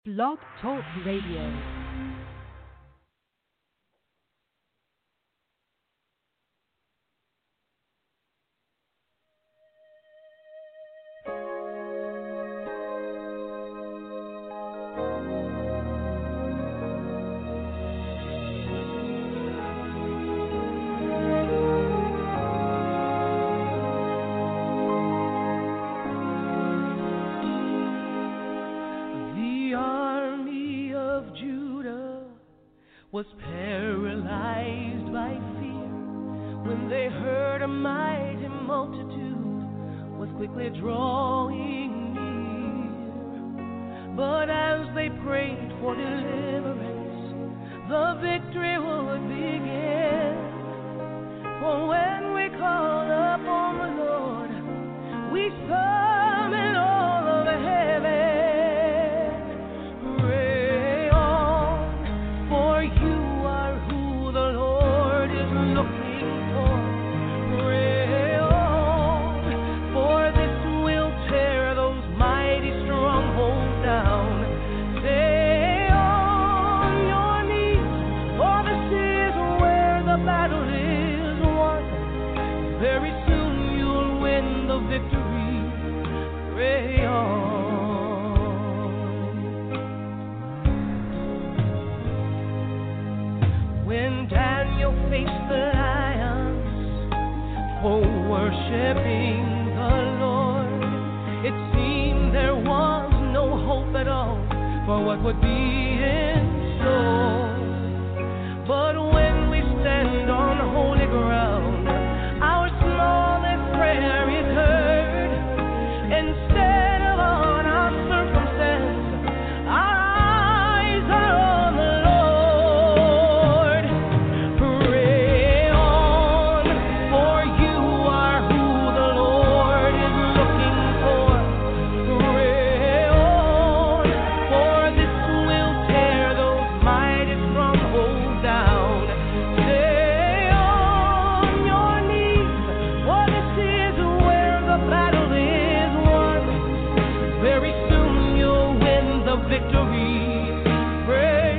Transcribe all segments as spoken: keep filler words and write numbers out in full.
Blog Talk Radio. Was paralyzed by fear when they heard a mighty multitude was quickly drawing near. But as they prayed for deliverance, the victory would begin. For when we call upon the Lord, we summon all of heaven. Worshiping the Lord, it seemed there was no hope at all for what would be in store. But when we stand on holy ground, our smallest prayer is heard. Instead of on our circumstance, our eyes are on the Lord. Pray on, for you are who the Lord is looking for. Pray on, for this will tear those mighty strongholds down. Stay on your knees, for this is where the battle is won. Very soon you'll win the victory. Pray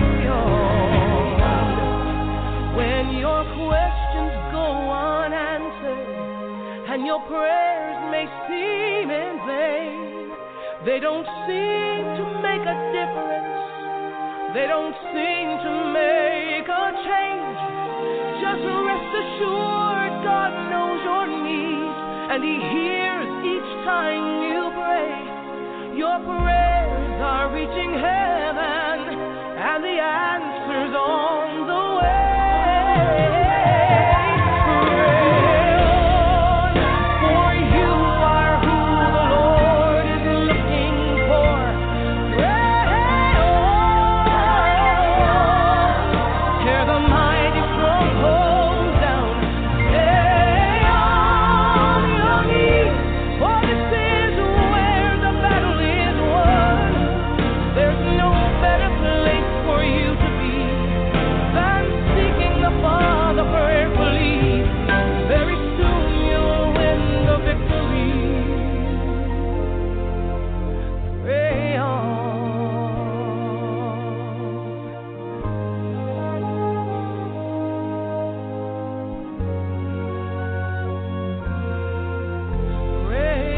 on. When your questions go unanswered and your prayers may seem in vain, they don't seem to make a difference. They don't seem to make a change. Just rest assured God knows your needs and He hears each time you pray. Your prayers are reaching heaven and the answer's on the way. Pray on, for you are who the Lord is looking for. Pray on, tear the mighty strongholds down. Stay on your knees, for this is where the battle is won. There's no better place for you to be than seeking the Father prayerfully. Very soon you'll win the victory. Pray on. Pray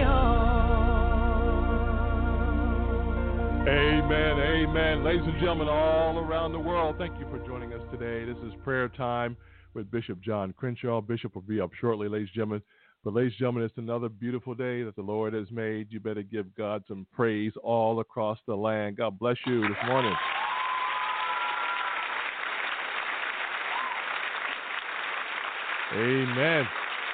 on. Amen, amen. Ladies and gentlemen all around the world, thank you for joining us today. This is prayer time with Bishop John Crenshaw. Bishop will be up shortly, ladies and gentlemen. But ladies and gentlemen, it's another beautiful day that the Lord has made. You better give God some praise all across the land. God bless you this morning. Amen.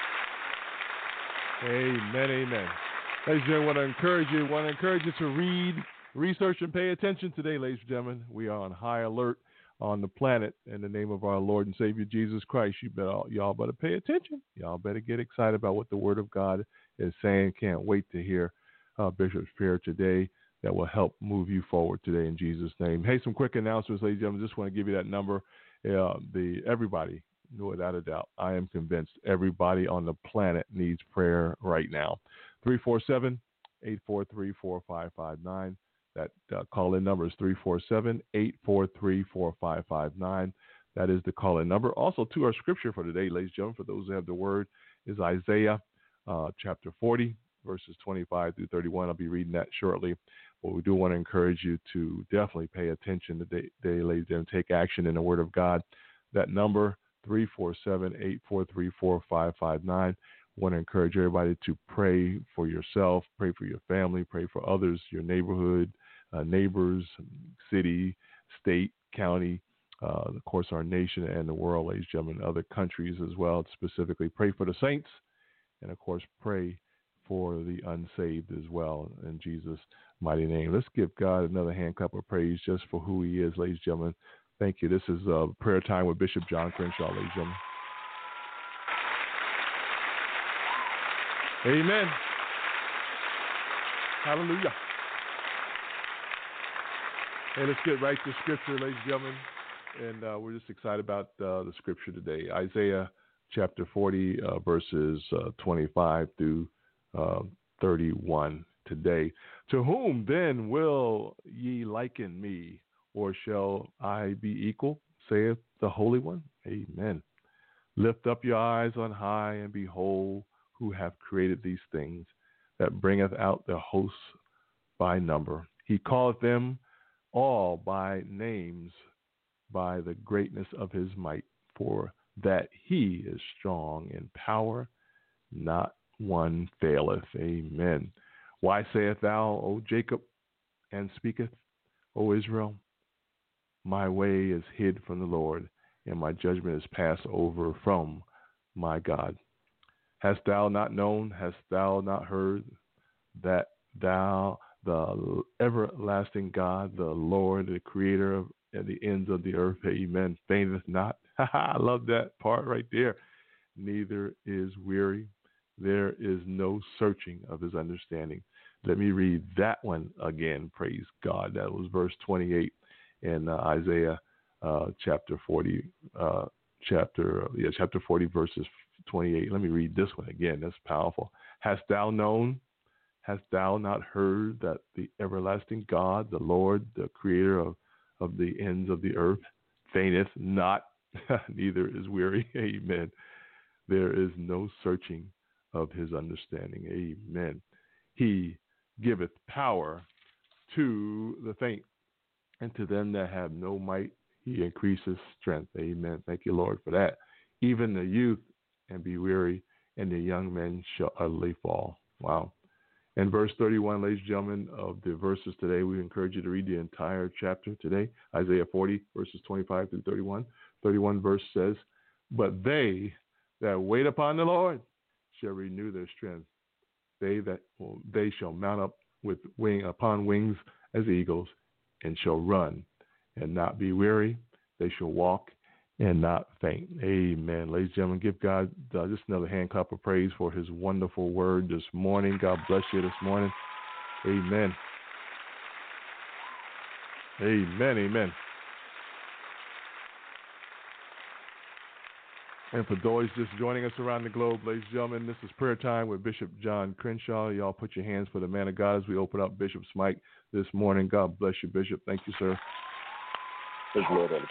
Amen, amen. Ladies and gentlemen, I want to encourage you, want to encourage you to read, research, and pay attention today, ladies and gentlemen. We are on high alert on the planet in the name of our Lord and Savior Jesus Christ. You better, y'all better pay attention. Y'all better get excited about what the Word of God is saying. Can't wait to hear uh, Bishop's prayer today that will help move you forward today in Jesus' name. Hey, some quick announcements, ladies and gentlemen. Just want to give you that number. Uh, the everybody, without a doubt, I am convinced everybody on the planet needs prayer right now. three four seven, eight four three, four five five nine. That uh, call-in number is three four seven, eight four three, four five five nine. That is the call-in number. Also, to our scripture for today, ladies and gentlemen, for those who have the word, is Isaiah uh, chapter forty, verses twenty-five through thirty-one. I'll be reading that shortly. But we do want to encourage you to definitely pay attention today, ladies and gentlemen, take action in the word of God. That number, three four seven, eight four three, four five five nine. I want to encourage everybody to pray for yourself, pray for your family, pray for others, your neighborhood, uh, neighbors, city, state, county, uh, of course, our nation and the world, ladies and gentlemen, other countries as well. Specifically, pray for the saints, and of course, pray for the unsaved as well in Jesus' mighty name. Let's give God another hand clap of praise just for who he is, ladies and gentlemen. Thank you. This is uh, prayer time with Bishop John Crenshaw, ladies and gentlemen. Amen. Hallelujah. Hey, let's get right to scripture, ladies and gentlemen. And uh, we're just excited about uh, the scripture today. Isaiah chapter forty, uh, verses uh, twenty-five through uh, thirty-one today. To whom then will ye liken me, or shall I be equal, saith the Holy One? Amen. Lift up your eyes on high, and behold, who have created these things, that bringeth out the hosts by number. He calleth them all by names, by the greatness of his might, for that he is strong in power, not one faileth. Amen. Why sayest thou, O Jacob, and speaketh, O Israel? My way is hid from the Lord, and my judgment is passed over from my God. Hast thou not known, hast thou not heard, that thou, the everlasting God, the Lord, the creator of at the ends of the earth, amen, fainteth not? I love that part right there. Neither is weary. There is no searching of his understanding. Let me read that one again. Praise God. That was verse twenty-eight in uh, Isaiah uh, chapter forty, uh, chapter yeah, chapter forty, verses twenty-eight. Let me read this one again. That's powerful. Hast thou known? Hast thou not heard that the everlasting God, the Lord, the creator of, of the ends of the earth, fainteth not, neither is weary? Amen. There is no searching of his understanding. Amen. He giveth power to the faint, and to them that have no might he increases strength. Amen. Thank you, Lord, for that. Even the youth and be weary, and the young men shall utterly fall. Wow. And verse thirty-one, ladies and gentlemen, of the verses today, we encourage you to read the entire chapter today, Isaiah forty, verses twenty-five through thirty-one. thirty-one verse says, but they that wait upon the Lord shall renew their strength. They that well, they shall mount up with wing upon wings as eagles, and shall run and not be weary. They shall walk and not faint. Amen. Ladies and gentlemen, give God uh, just another hand clap of praise for his wonderful word this morning. God bless you this morning. Amen. Amen. Amen. And for those just joining us around the globe, ladies and gentlemen, this is prayer time with Bishop John Crenshaw. Y'all put your hands for the man of God as we open up Bishop's mic this morning. God bless you, Bishop. Thank you, sir. Praise the Lord,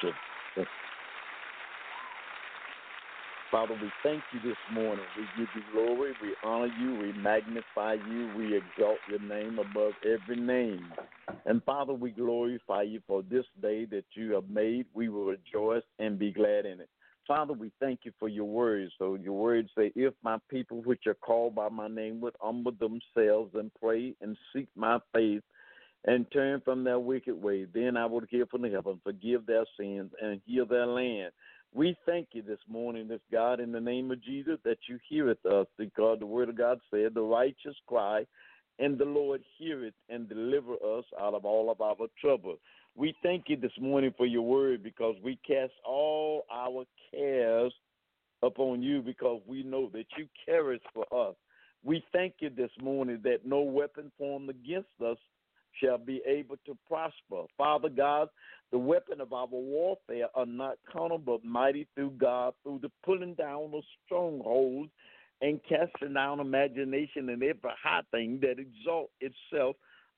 Father, we thank you this morning. We give you glory. We honor you. We magnify you. We exalt your name above every name. And, Father, we glorify you for this day that you have made. We will rejoice and be glad in it. Father, we thank you for your words. So your words say, if my people which are called by my name would humble themselves and pray and seek my face and turn from their wicked way, then I will hear from the heaven, forgive their sins, and heal their land. We thank you this morning, this God, in the name of Jesus, that you heareth us, because the word of God said, the righteous cry, and the Lord heareth and deliver us out of all of our trouble. We thank you this morning for your word, because we cast all our cares upon you, because we know that you care for us. We thank you this morning that no weapon formed against us shall be able to prosper. Father God, the weapon of our warfare are not carnal, but mighty through God, through the pulling down of strongholds and casting down imagination and every high thing that exalts itself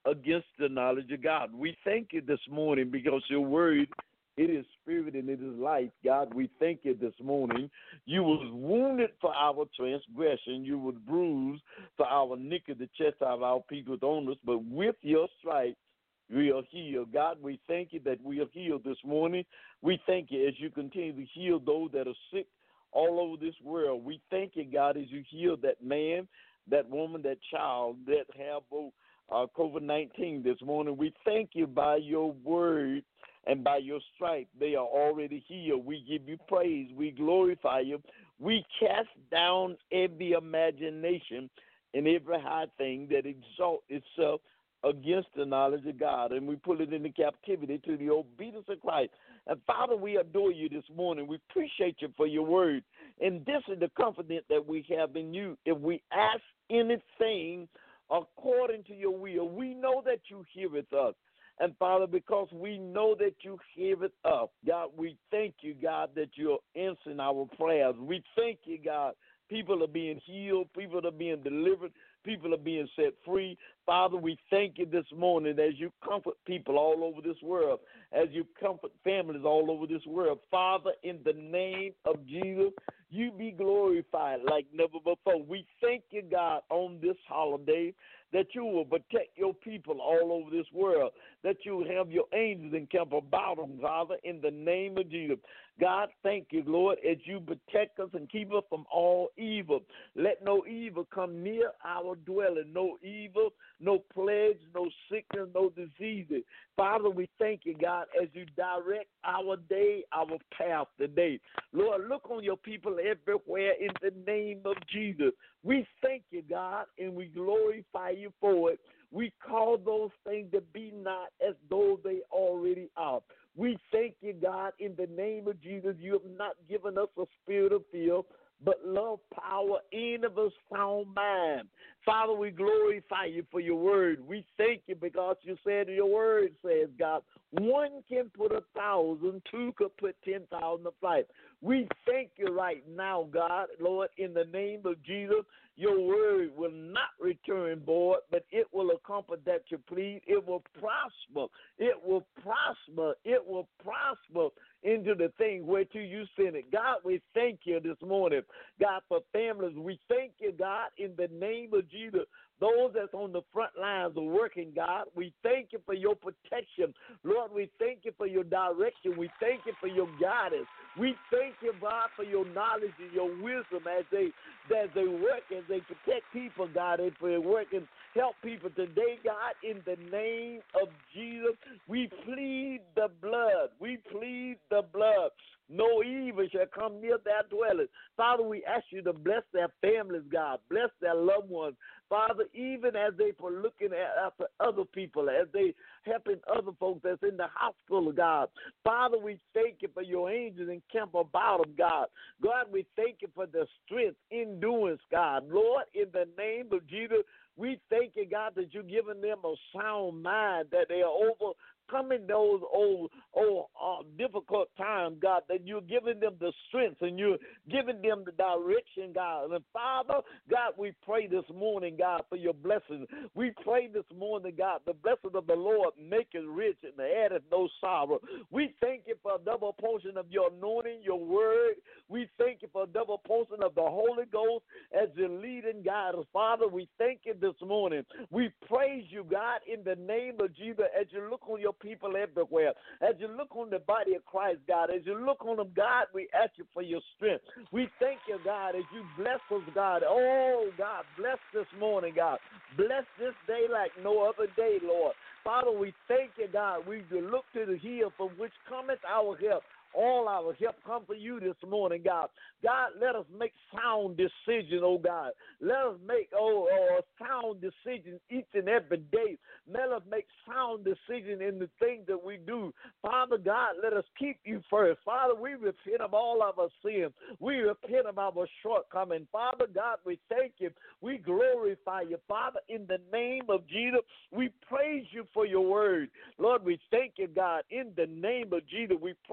against the knowledge of God. We thank you this morning because your word, it is spirit and it is life. God, we thank you this morning. You was wounded for our transgression. You was bruised for our iniquity. The chest of our people on us. But with your stripes, we are healed. God, we thank you that we are healed this morning. We thank you as you continue to heal those that are sick all over this world. We thank you, God, as you heal that man, that woman, that child that have both uh, COVID nineteen this morning. We thank you by your word and by your stripe. They are already healed. We give you praise. We glorify you. We cast down every imagination and every high thing that exalts itself against the knowledge of God, and we put it into captivity to the obedience of Christ. And Father, we adore you this morning. We appreciate you for your word. And this is the confidence that we have in you. If we ask anything according to your will, we know that you heareth us. And Father, because we know that you heareth us, God, we thank you, God, that you're answering our prayers. We thank you, God. People are being healed. People are being delivered. People are being set free. Father, we thank you this morning as you comfort people all over this world, as you comfort families all over this world. Father, in the name of Jesus, you be glorified like never before. We thank you, God, on this holiday that you will protect your people all over this world, that you will have your angels encamp about them, Father, in the name of Jesus. God, thank you, Lord, as you protect us and keep us from all evil. Let no evil come near our dwelling, no evil, no plagues, no sickness, no diseases. Father, we thank you, God, as you direct our day, our path today. Lord, look on your people everywhere in the name of Jesus. We thank you, God, and we glorify you for it. We call those things to be not as though they already are. We thank you, God, in the name of Jesus. You have not given us a spirit of fear, but love, power, and of a sound mind. Father, we glorify you for your word. We thank you because you said your word says, God, one can put a thousand, two could put ten thousand to flight. We thank you right now, God, Lord, in the name of Jesus. Your word will not return void, but it will accomplish that you please. It will prosper. It will prosper. It will prosper into the thing whereto you send it. God, we thank you this morning, God, for families. We thank you, God, in the name of Jesus. Those that's on the front lines of working, God, we thank you for your protection. Lord, we thank you for your direction. We thank you for your guidance. We thank you, God, for your knowledge and your wisdom as they as they work, as they protect people, God, as they work and help people today, God, in the name of Jesus. We plead the blood. We plead the blood. No evil shall come near their dwelling. Father, we ask you to bless their families, God. Bless their loved ones. Father, even as they are looking at after other people, as they helping other folks that's in the hospital, God. Father, we thank you for your angels encamp about them, God. God, we thank you for the strength, endurance, God. Lord, in the name of Jesus, we thank you, God, that you're giving them a sound mind, that they are over. Coming those old, old uh, difficult times, God, that you're giving them the strength and you're giving them the direction, God. And Father, God, we pray this morning, God, for your blessings. We pray this morning, God, the blessing of the Lord make it rich and addeth no sorrow. We thank you for a double portion of your anointing, your word. We thank you for a double portion of the Holy Ghost as you lead and guide us. Father, we thank you this morning. We praise you, God, in the name of Jesus, as you look on your people everywhere. As you look on the body of Christ, God, as you look on them, God, we ask you for your strength. We thank you, God, as you bless us, God. Oh, God, bless this morning, God. Bless this day like no other day, Lord. Father, we thank you, God. We look to the hill from which cometh our help. All our help come from you this morning, God. God, let us make sound decisions, oh God. Let us make oh, oh sound decisions each and every day. Let us make sound decisions in the things that we do. Father God, let us keep you first. Father, we repent of all of our sins. We repent of our shortcomings. Father God, we thank you. We glorify you. Father, in the name of Jesus, we praise you for your word. Lord, we thank you, God. In the name of Jesus, we praise you for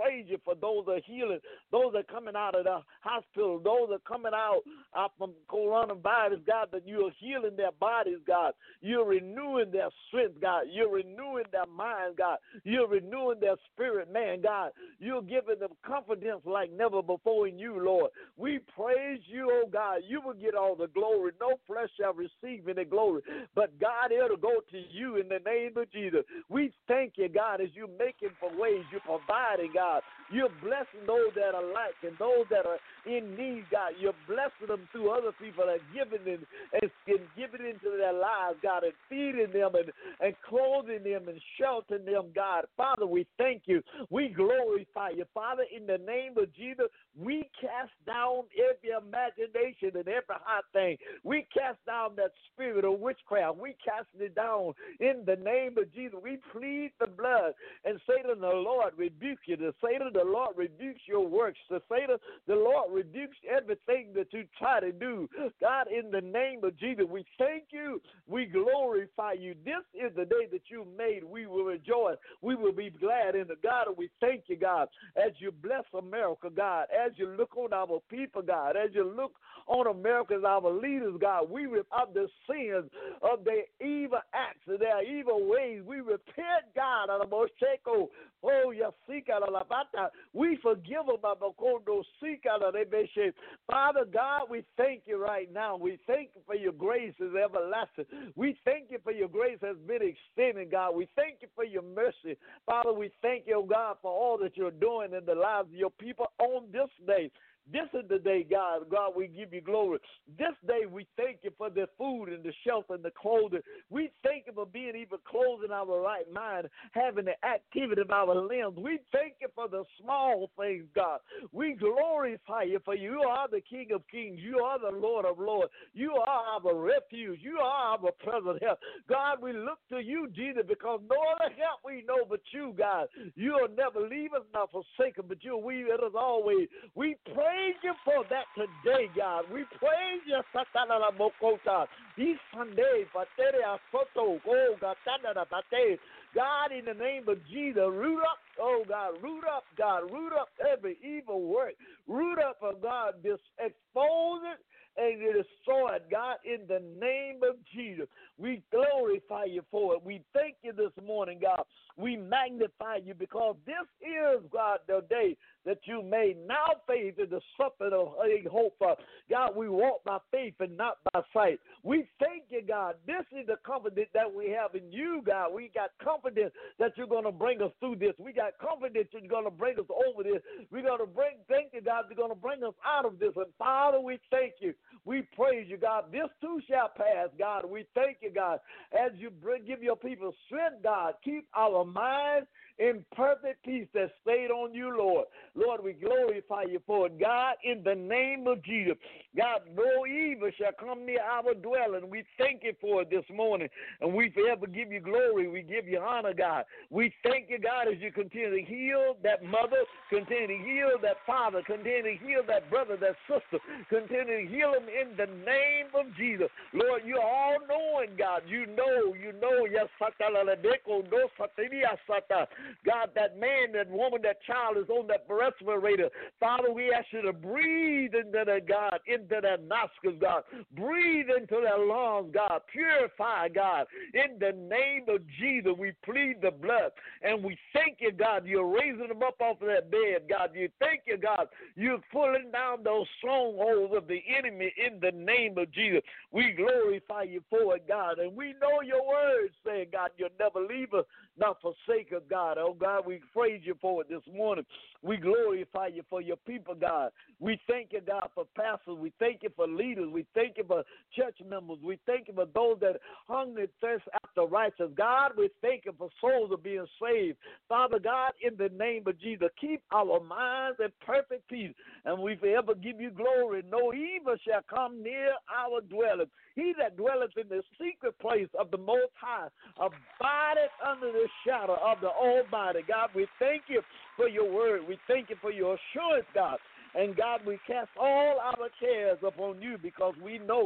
for those that are healing, those that are coming out of the hospital, those that are coming out uh, from coronavirus, God, that you are healing their bodies, God. You're renewing their strength, God. You're renewing their mind, God. You're renewing their spirit, man, God. You're giving them confidence like never before in you, Lord. We praise you, oh God. You will get all the glory. No flesh shall receive any glory, but God, it'll go to you in the name of Jesus. We thank you, God, as you're making for ways. You're providing, God. You're blessing those that are lacking, those that are in need, God. You're blessing them through other people that are giving them and, and giving into their lives, God, and feeding them and, and clothing them and sheltering them, God. Father, we thank you. We glorify you. Father, in the name of Jesus, we cast down every imagination and every high thing. We cast down that spirit of witchcraft. We cast it down in the name of Jesus. We plead the blood, and Satan, the Lord rebuke you. The Satan, the Lord rebukes your works. The Satan, the Lord rebukes everything that you try to do. God, in the name of Jesus, we thank you. We glorify you. This is the day that you made. We will rejoice. We will be glad in it. God, we thank you, God, as you bless America, God, as you look on our people, God, as you look on America as our leaders, God. We repent the sins of their evil acts and their evil ways. We repent, God, of the Mosheko. Oh, Yasika la Labata. We forgive them, Babakondo Sika la Rebeshe. Father God, we thank you right now. We thank you for your grace is everlasting. We thank you for your grace has been extended, God. We thank you for your mercy. Father, we thank you, oh God, for all that you're doing in the lives of your people on this day. This is the day, God. God, we give you glory. This day, we thank you for the food and the shelter and the clothing. We thank you for being even clothed in our right mind, having the activity of our limbs. We thank you for the small things, God. We glorify you for you are the King of kings. You are the Lord of lords. You are our refuge. You are our present help. God, we look to you, Jesus, because no other help we know but you, God. You'll never leave us nor forsake us, but you're with us always. We pray. Praise you for that today, God. We praise you, Satana Mokota. This Sunday, Pateria Soto, oh, Gatana Pate. God, in the name of Jesus, root up, oh God, root up, God, root up every evil work. Root up, oh God, this expose it and destroy it, God, in the name of Jesus. We glorify you for it. We thank you this morning, God. We magnify you because this is, God, the day that you made. Now faith is the substance of hope for. God, we walk by faith and not by sight. We thank you, God. This is the confidence that we have in you, God. We got confidence that you're going to bring us through this. We got confidence you're going to bring us over this. We're going to bring, thank you, God, you're going to bring us out of this. And Father, we thank you. We praise you, God. This too shall pass, God. We thank you, God, as you bring, give your people strength, God. Keep our minds in perfect peace that stayed on you, Lord. Lord, we glorify you for it, God, in the name of Jesus. God, no evil shall come near our dwelling. We thank you for it this morning, and we forever give you glory. We give you honor, God. We thank you, God, as you continue to heal that mother, continue to heal that father, continue to heal that brother, that sister, continue to heal them in the name of Jesus. Lord, you're all-knowing, God. You know, you know, yes, God, that man, that woman, that child is on that respirator. Father, we ask you to breathe into that, God, into their nostrils, God. Breathe into their lungs, God. Purify, God. In the name of Jesus, we plead the blood. And we thank you, God, you're raising them up off of that bed, God. You thank you, God, you're pulling down those strongholds of the enemy in the name of Jesus. We glorify you for it, God. And we know your words saying, God, you'll never leave us, not forsake us, God. Oh, God, we praise you for it this morning. We glorify you for your people, God. We thank you, God, for pastors. We thank you for leaders. We thank you for church members. We thank you for those that hunger and thirst after righteousness. God, we thank you for souls are being saved. Father God, in the name of Jesus, keep our minds in perfect peace, and we forever give you glory. No evil shall come near our dwelling. He that dwelleth in the secret place of the Most High abideth under the shadow of the Almighty. God, we thank you for your word. We thank you for your assurance, God. And God, we cast all our cares upon you because we know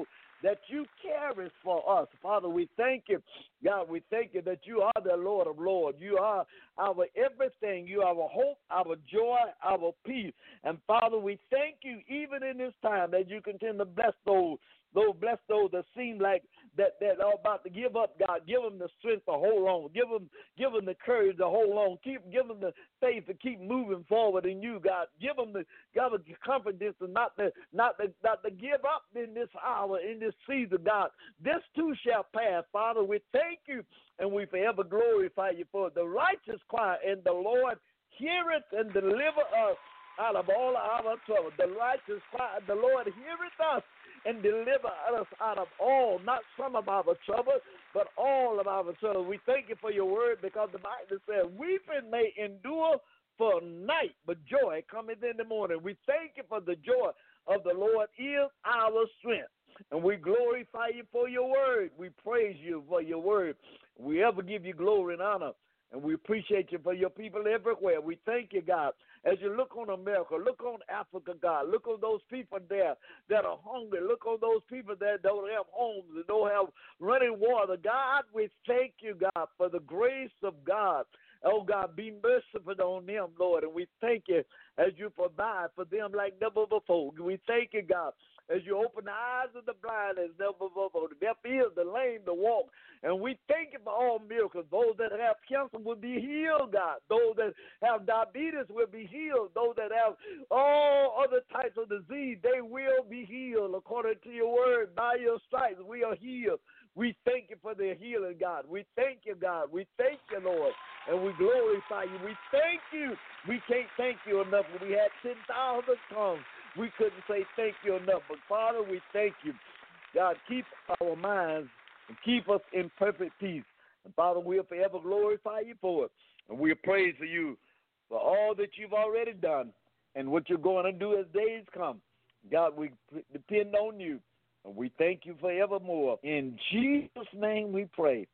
that you carry for us. Father, we thank you. God, we thank you that you are the Lord of Lords. You are our everything. You are our hope, our joy, our peace. And Father, we thank you even in this time that you continue to bless those Those bless those that seem like that that are about to give up, God. Give them the strength to hold on. Give them, give them the courage to hold on. Keep, give them the faith to keep moving forward in you, God. Give them the, God, the confidence and not to, not to, not to give up in this hour, in this season, God. This too shall pass, Father. We thank you and we forever glorify you for it. The righteous cry, and the Lord heareth and deliver us out of all our trouble. The righteous cry, the Lord heareth us and deliver us out of all, not some of our trouble, but all of our trouble. We thank you for your word, because the Bible says, weeping may endure for a night, but joy cometh in the morning. We thank you for the joy of the Lord is our strength. And we glorify you for your word. We praise you for your word. We ever give you glory and honor. And we appreciate you for your people everywhere. We thank you, God. As you look on America, look on Africa, God. Look on those people there that are hungry. Look on those people that don't have homes and don't have running water. God, we thank you, God, for the grace of God. Oh, God, be merciful on them, Lord. And we thank you as you provide for them like never before. We thank you, God, as you open the eyes of the blind as never before, the deaf ears, the lame to walk. And we thank you for all miracles. Those that have cancer will be healed, God. Those that have diabetes will be healed. Those that have all other types of disease, they will be healed according to your word. By your stripes, we are healed. We thank you for their healing, God. We thank you, God. We thank you, Lord, and we glorify you. We thank you. We can't thank you enough. We had ten thousand tongues. We couldn't say thank you enough. But, Father, we thank you. God, keep our minds and keep us in perfect peace. And, Father, we'll forever glorify you for it. And we'll praise you for all that you've already done and what you're going to do as days come. God, we depend on you. And we thank you forevermore. In Jesus' name we pray.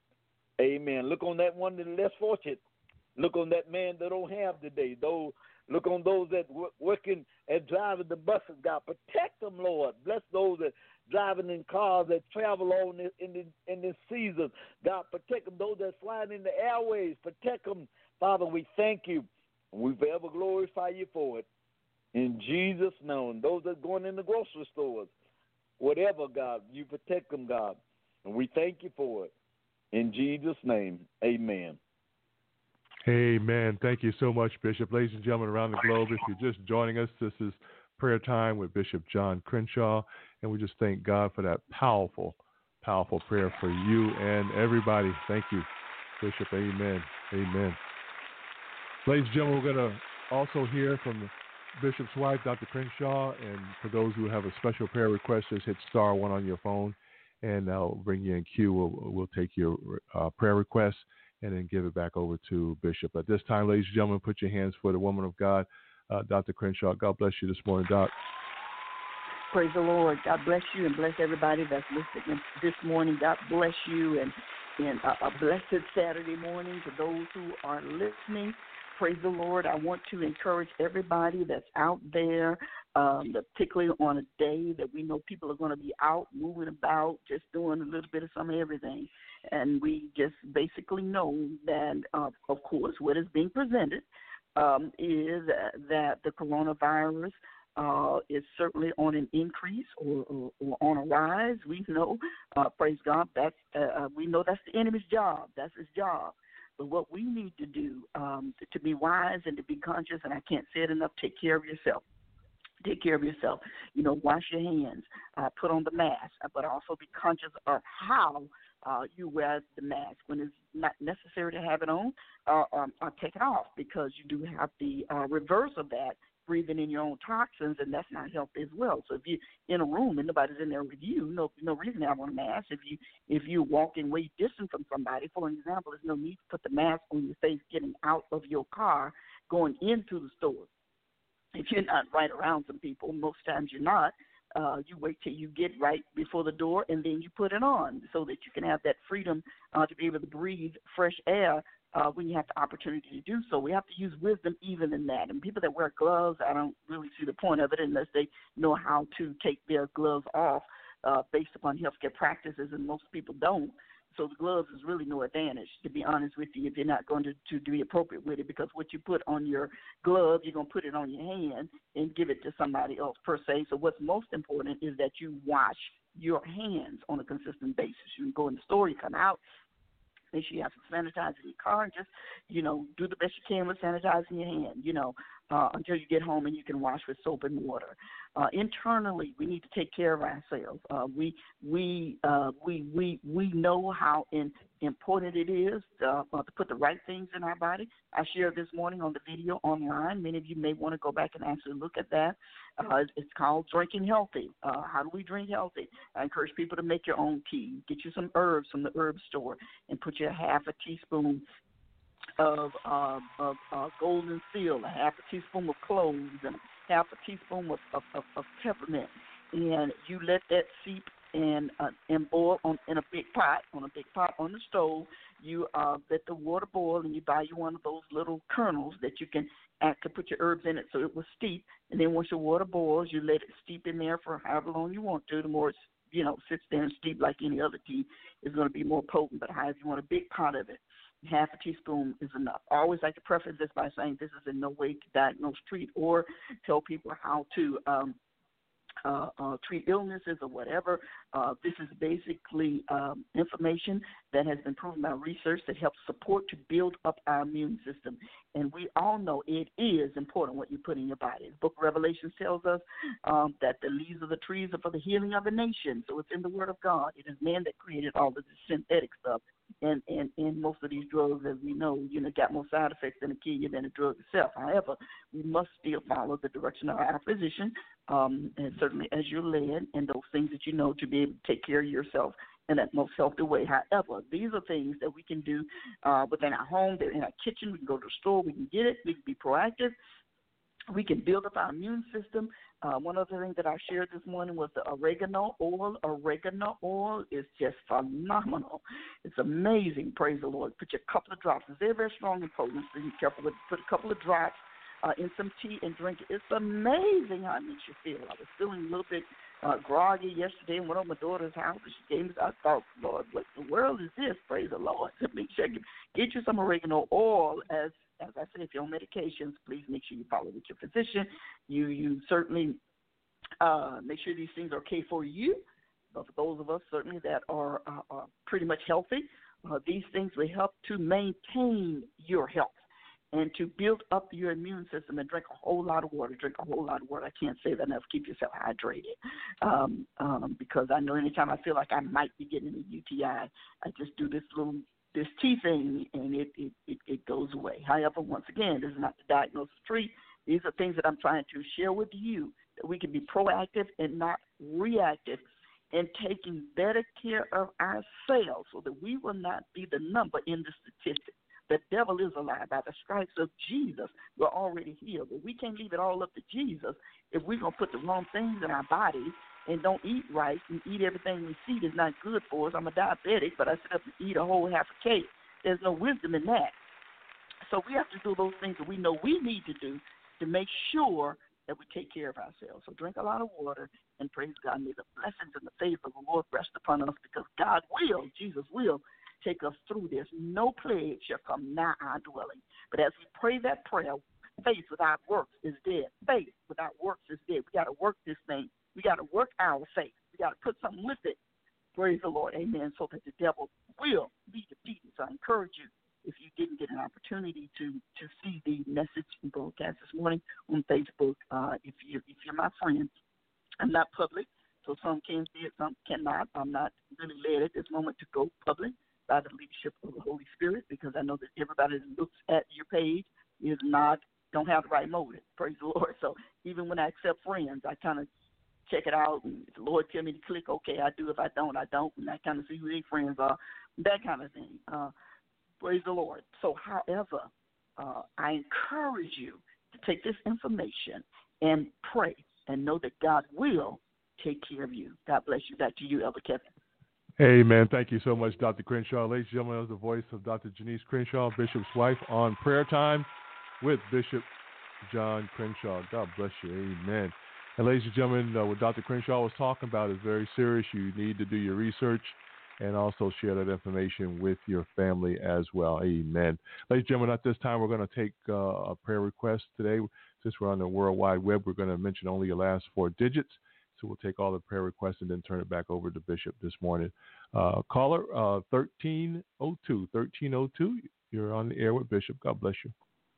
Amen. Look on that one that's less fortunate. Look on that man that don't have today. Those, look on those that w- working and driving the buses, God. Protect them, Lord. Bless those that driving in cars that travel on this, in, this, in this season. God, protect them. Those that flying in the airways, protect them. Father, we thank you. And we forever glorify you for it. In Jesus' name. Those that going in the grocery stores, whatever, God, you protect them, God. And we thank you for it. In Jesus' name, amen. Amen. Thank you so much, Bishop. Ladies and gentlemen around the globe, if you're just joining us, this is Prayer Time with Bishop John Crenshaw, and we just thank God for that powerful, powerful prayer for you and everybody. Thank you, Bishop. Amen. Amen. Ladies and gentlemen, we're going to also hear from Bishop's wife, Doctor Crenshaw, and for those who have a special prayer request, just hit star one on your phone, and I'll bring you in queue. We'll, we'll take your uh, prayer request and then give it back over to Bishop. At this time, ladies and gentlemen, put your hands for the woman of God, uh, Doctor Crenshaw. God bless you this morning, Doc. Praise the Lord. God bless you and bless everybody that's listening this morning. God bless you, and, and a, a blessed Saturday morning to those who are listening. Praise the Lord. I want to encourage everybody that's out there, um, particularly on a day that we know people are going to be out, moving about, just doing a little bit of some of everything. And we just basically know that, uh, of course, what is being presented um, is uh, that the coronavirus uh, is certainly on an increase or, or, or on a rise. We know, uh, praise God, that's, uh, we know that's the enemy's job. That's his job. But what we need to do um, to be wise and to be conscious, and I can't say it enough, take care of yourself. Take care of yourself. You know, wash your hands, uh, put on the mask, but also be conscious of how uh, you wear the mask. When it's not necessary to have it on, uh, um, uh, take it off, because you do have the uh, reverse of that, breathing in your own toxins, and that's not healthy as well. So if you're in a room and nobody's in there with you, no no reason to have on a mask. If you if you're walking way distant from somebody, for example, there's no need to put the mask on your face getting out of your car, going into the store. If you're not right around some people, most times you're not, uh, you wait till you get right before the door, and then you put it on so that you can have that freedom uh, to be able to breathe fresh air Uh, when you have the opportunity to do so. We have to use wisdom even in that. And people that wear gloves, I don't really see the point of it unless they know how to take their gloves off uh, based upon healthcare practices, and most people don't. So the gloves is really no advantage, to be honest with you, if you're not going to, to be appropriate with it, because what you put on your glove, you're going to put it on your hand and give it to somebody else per se. So what's most important is that you wash your hands on a consistent basis. You can go in the store, you come out, make sure you have some sanitizer in your car, and just, you know, do the best you can with sanitizing your hand, you know, uh, until you get home and you can wash with soap and water. Uh, internally, we need to take care of ourselves. Uh, we we uh, we we we know how in, important it is uh, uh, to put the right things in our body. I shared this morning on the video online. Many of you may want to go back and actually look at that. Uh, it's called Drinking Healthy. Uh, how do we drink healthy? I encourage people to make your own tea. Get you some herbs from the herb store and put your half a teaspoon of, uh, of uh, golden seal, a half a teaspoon of cloves, and half a teaspoon of, of, of, of peppermint, and you let that seep and uh, and boil on in a big pot, on a big pot on the stove. You uh, let the water boil, and you buy you one of those little kernels that you can add to put your herbs in it so it will steep. And then once your water boils, you let it steep in there for however long you want to. The more it's, you know, sits there and steep like any other tea, is going to be more potent. But however you want a big pot of it, half a teaspoon is enough. I always like to preface this by saying this is in no way to diagnose, treat, or tell people how to um, uh, uh, treat illnesses or whatever. Uh, this is basically um, information that has been proven by research that helps support to build up our immune system. And we all know it is important what you put in your body. The book of Revelation tells us um, that the leaves of the trees are for the healing of the nation. So it's in the Word of God. It is man that created all of this synthetic stuff. And, and, and most of these drugs, as we know, you know, got more side effects than a kill you than the drug itself. However, we must still follow the direction of our physician, um, and certainly as you're led, and those things that you know to be able to take care of yourself in that most healthy way. However, these are things that we can do uh, within our home, in our kitchen. We can go to the store, we can get it, we can be proactive. We can build up our immune system. Uh, one other thing that I shared this morning was the oregano oil. Oregano oil is just phenomenal. It's amazing, praise the Lord. Put your couple of drops. It's very, very strong and potent, so be careful with Put a couple of drops uh, in some tea and drink it. It's amazing how it makes you feel. I was feeling a little bit uh, groggy yesterday in one of my daughter's house. She gave me, I thought, Lord, what the world is this? Praise the Lord. So make sure you get you some oregano oil. As As I said, if you're on medications, please make sure you follow with your physician. You you certainly uh, make sure these things are okay for you. But for those of us certainly that are, uh, are pretty much healthy, uh, these things will help to maintain your health and to build up your immune system. And drink a whole lot of water. Drink a whole lot of water. I can't say that enough. Keep yourself hydrated um, um, because I know anytime I feel like I might be getting a U T I, I just do this little this tea thing, and it, it, it, it goes away. However, once again, this is not the diagnosis treat. These are things that I'm trying to share with you, that we can be proactive and not reactive in taking better care of ourselves so that we will not be the number in the statistic. The devil is a lie. By the stripes of Jesus, we're already healed. But we can't leave it all up to Jesus if we're going to put the wrong things in our bodies and don't eat right and eat everything we see that's not good for us. I'm a diabetic, but I sit up and eat a whole half a cake. There's no wisdom in that. So we have to do those things that we know we need to do to make sure that we take care of ourselves. So drink a lot of water and praise God. May the blessings and the favor of the Lord rest upon us, because God will, Jesus will, take us through this. No plague shall come nigh our dwelling. But as we pray that prayer, faith without works is dead. Faith without works is dead. We got to work this thing. We got to work our faith. We got to put something with it. Praise the Lord. Amen. So that the devil will be defeated. So I encourage you, if you didn't get an opportunity to, to see the message and broadcast this morning on Facebook, uh, if, you, if you're my friend, I'm not public, so some can see it, some cannot. I'm not really led at this moment to go public by the leadership of the Holy Spirit, because I know that everybody that looks at your page is not, don't have the right motive. Praise the Lord. So even when I accept friends, I kind of check it out, and if the Lord tell me to click, okay, I do. If I don't, I don't, and I kind of see who their friends are, that kind of thing. Uh, praise the Lord. So, however, uh, I encourage you to take this information and pray and know that God will take care of you. God bless you. Back to you, Elder Kevin. Amen. Thank you so much, Doctor Crenshaw. Ladies and gentlemen, that was the voice of Doctor Janice Crenshaw, Bishop's wife, on Prayer Time with Bishop John Crenshaw. God bless you. Amen. And ladies and gentlemen, uh, what Doctor Crenshaw was talking about is very serious. You need to do your research and also share that information with your family as well. Amen. Ladies and gentlemen, at this time, we're going to take uh, a prayer request today. Since we're on the World Wide Web, we're going to mention only your last four digits. So we'll take all the prayer requests and then turn it back over to Bishop this morning. Uh, caller, uh, thirteen oh two, thirteen oh two, you're on the air with Bishop. God bless you.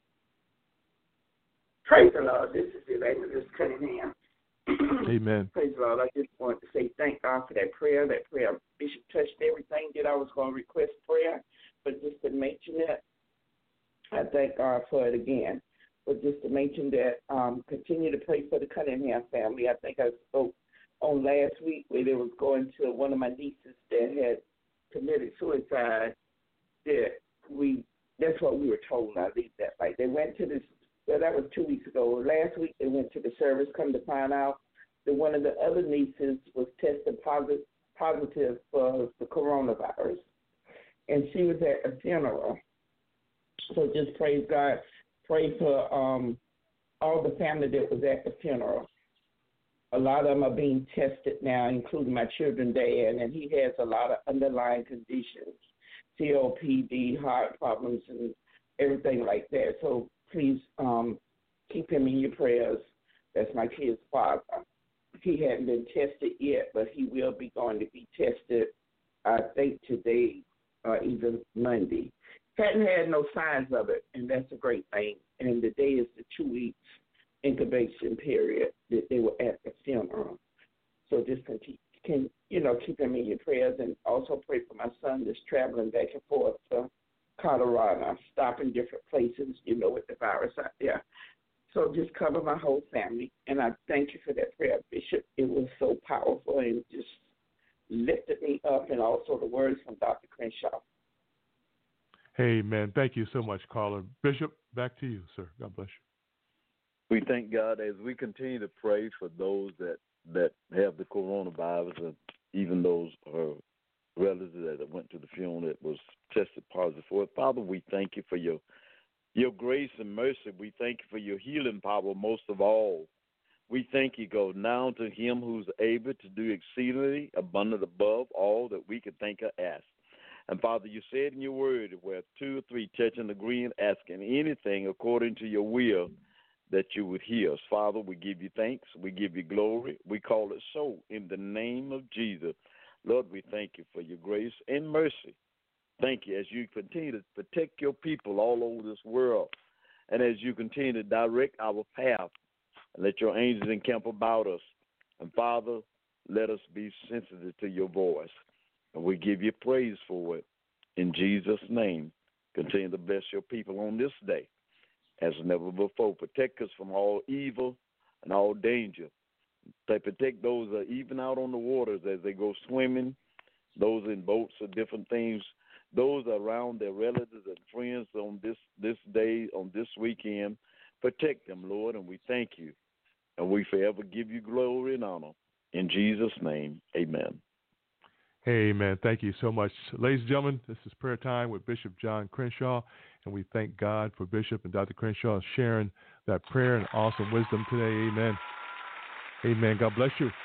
Praise the Lord. This is Evangelist Cunningham. Amen. Praise the Lord. I just want to say thank God for that prayer. That prayer, Bishop touched everything that I was going to request prayer, but just to mention it, I thank God for it again. But just to mention that, um, continue to pray for the Cunningham family. I think I spoke on last week where they was going to one of my nieces that had committed suicide. That we, that's what we were told. I leave that like they went to this. Well, that was two weeks ago. Last week they went to the service. Come to find out that one of the other nieces was tested positive positive for the coronavirus, and she was at a funeral. So just praise God. Pray for um, all the family that was at the funeral. A lot of them are being tested now, including my children's dad, and he has a lot of underlying conditions, C O P D, heart problems, and everything like that. So please um, keep him in your prayers. That's my kid's father. He hadn't been tested yet, but he will be going to be tested, I think, today or even Monday. Hadn't had no signs of it, and that's a great thing. And today is the two weeks incubation period that they were at the funeral. So just can, can you know, keep him in your prayers, and also pray for my son that's traveling back and forth to Colorado, stopping different places, you know, with the virus out there. So just cover my whole family, and I thank you for that prayer, Bishop. It was so powerful and just lifted me up, and also the words from Doctor Crenshaw. Amen. Thank you so much, caller. Bishop, back to you, sir. God bless you. We thank God as we continue to pray for those that, that have the coronavirus, and even those uh, relatives that went to the funeral that was tested positive for it. Father, we thank you for your your grace and mercy. We thank you for your healing power most of all. We thank you, God, now to him who's able to do exceedingly abundant above all that we could think or ask. And, Father, you said in your word, where two or three touch and agree and asking anything according to your will, that you would hear us. Father, we give you thanks. We give you glory. We call it so in the name of Jesus. Lord, we thank you for your grace and mercy. Thank you as you continue to protect your people all over this world, and as you continue to direct our path, and let your angels encamp about us. And, Father, let us be sensitive to your voice. And we give you praise for it. In Jesus' name, continue to bless your people on this day as never before. Protect us from all evil and all danger. They protect those uh, even out on the waters as they go swimming, those in boats or different things, those around their relatives and friends on this, this day, on this weekend. Protect them, Lord, and we thank you. And we forever give you glory and honor. In Jesus' name, amen. Amen. Thank you so much. Ladies and gentlemen, this is prayer time with Bishop John Crenshaw, and we thank God for Bishop and Doctor Crenshaw sharing that prayer and awesome wisdom today. Amen. Amen. God bless you.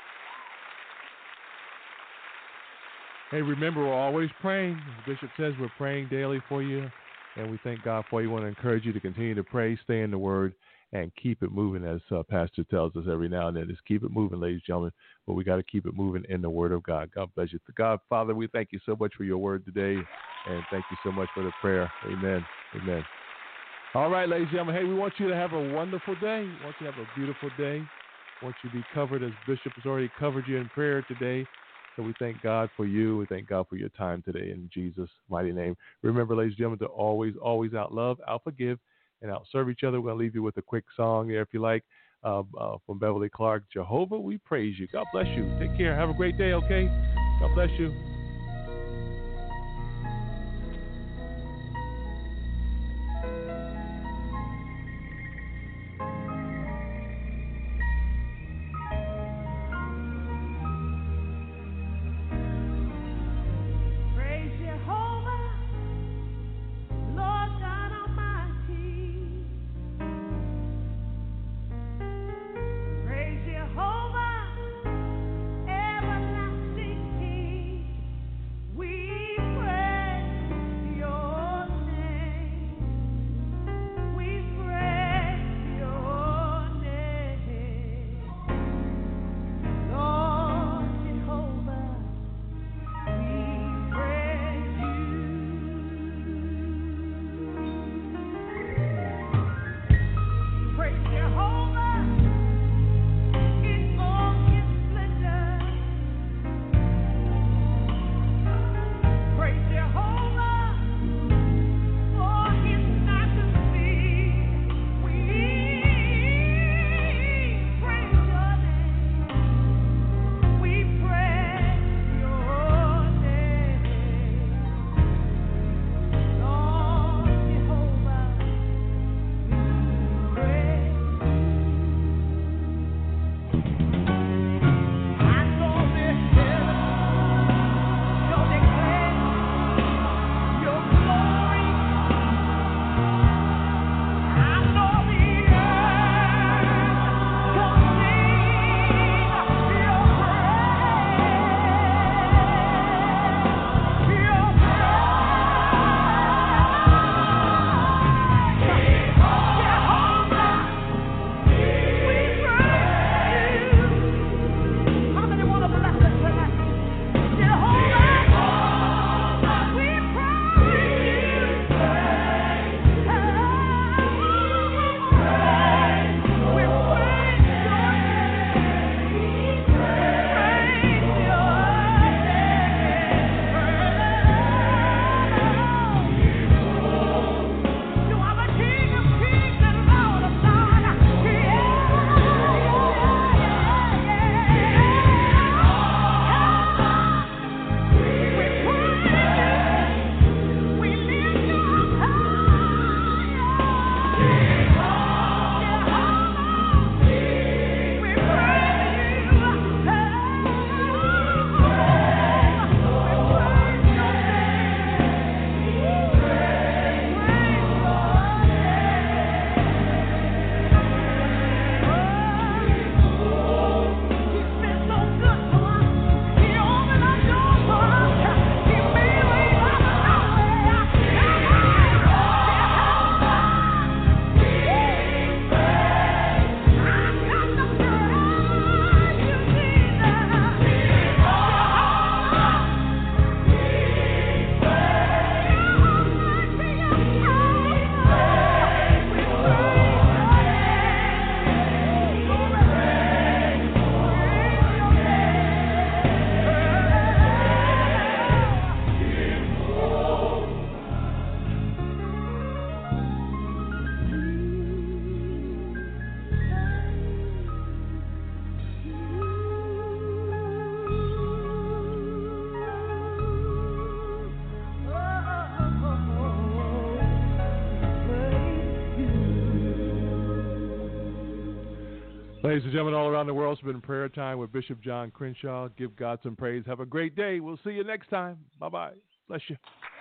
Hey, remember, we're always praying. As the Bishop says, we're praying daily for you, and we thank God for you. We want to encourage you to continue to pray, stay in the Word, and keep it moving, as uh, Pastor tells us every now and then. Just keep it moving, ladies and gentlemen, but we got to keep it moving in the Word of God. God bless you. God, Father, we thank you so much for your word today, and thank you so much for the prayer. Amen. Amen. All right, ladies and gentlemen, hey, we want you to have a wonderful day. We want you to have a beautiful day. We want you to be covered as Bishop has already covered you in prayer today. So we thank God for you. We thank God for your time today in Jesus' mighty name. Remember, ladies and gentlemen, to always, always out love, out forgive, and out serve each other. We're going to leave you with a quick song there, if you like, uh, uh, from Beverly Clark. Jehovah, we praise you. God bless you. Take care. Have a great day, okay? God bless you. Praise Jehovah. Ladies and gentlemen, all around the world, it's been prayer time with Bishop John Crenshaw. Give God some praise. Have a great day. We'll see you next time. Bye-bye. Bless you.